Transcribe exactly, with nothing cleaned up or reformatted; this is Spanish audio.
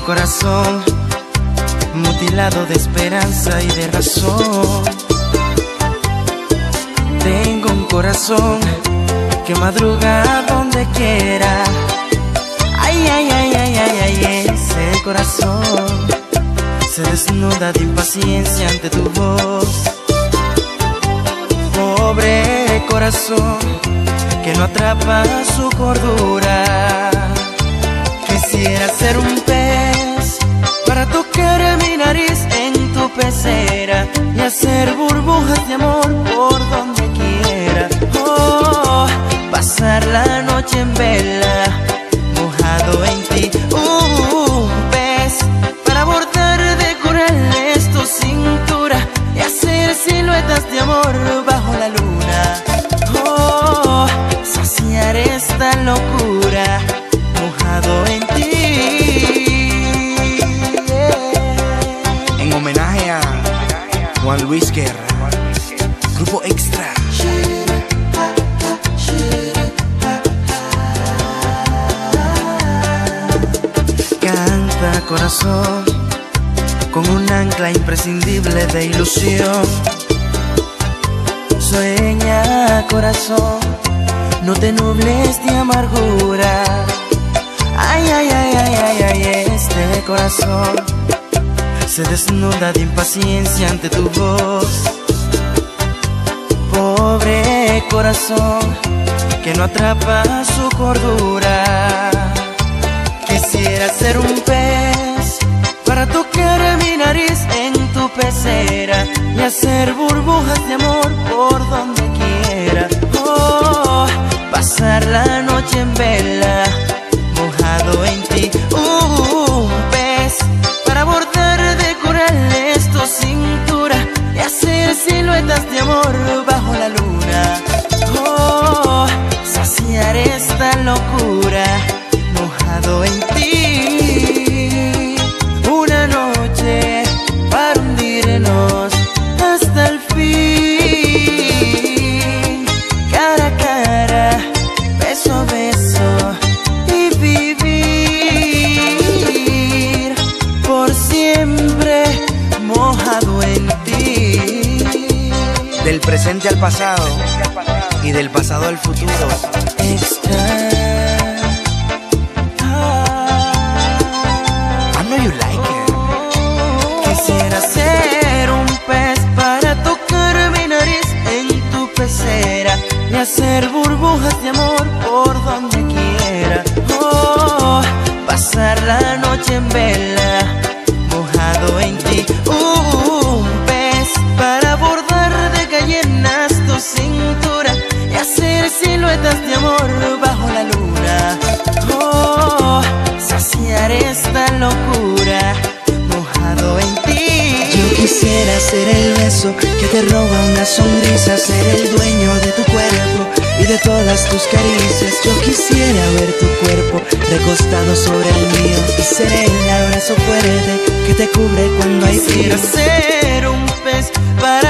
corazón mutilado de esperanza y de razón. Tengo un corazón que madruga donde quiera. Ay, ay, ay, ay, ay, ay, ese corazón se desnuda de impaciencia ante tu voz. Pobre corazón que no atrapa su cordura. Quisiera ser un pez para tocar mi nariz en tu pecera y hacer burbujas de amor por donde quiera. Oh, pasar la noche en vela, mojado en ti. Uh, un pez para bordar de corales tu cintura y hacer siluetas de amor bajo la luna. Oh, saciar esta locura, mojado en ti. En homenaje a Juan Luis Guerra, Grupo Extra. Canta corazón con un ancla imprescindible de ilusión. Sueña corazón, no te nubles de amargura. Ay, ay, ay, ay, ay, ay, este corazón se desnuda de impaciencia ante tu voz. Pobre corazón que no atrapa su cordura. Quisiera ser un pez para tocar mi nariz en tu pecera y hacer burbujas de amor por donde quiera. Oh, pasar la noche en vela, mojado en ti. Uh, un pez para bordar de corales tu cintura y hacer siluetas de amor bajo la luna. Oh, saciar esta locura, mojado en ti. Una noche para hundirnos hasta el fin, cara a cara, beso a beso, y vivir por siempre mojado en ti. Del presente al pasado y del pasado al futuro. Extra. Quisiera ser un pez para tocar mi nariz en tu pecera y hacer burbujas de amor por donde quiera. Oh, pasar la noche en vela, mojado en ti. Uh, un pez para bordar de gallinas tu cintura y hacer siluetas de amor bajo la luna. Oh, saciar esta locura, mojado en ti. Yo quisiera ser el beso que te roba una sonrisa, ser el dueño de tu cuerpo y de todas tus caricias. Yo quisiera ver tu cuerpo recostado sobre el mío y ser el abrazo fuerte que te cubre cuando hay frío. Quisiera ser un pez para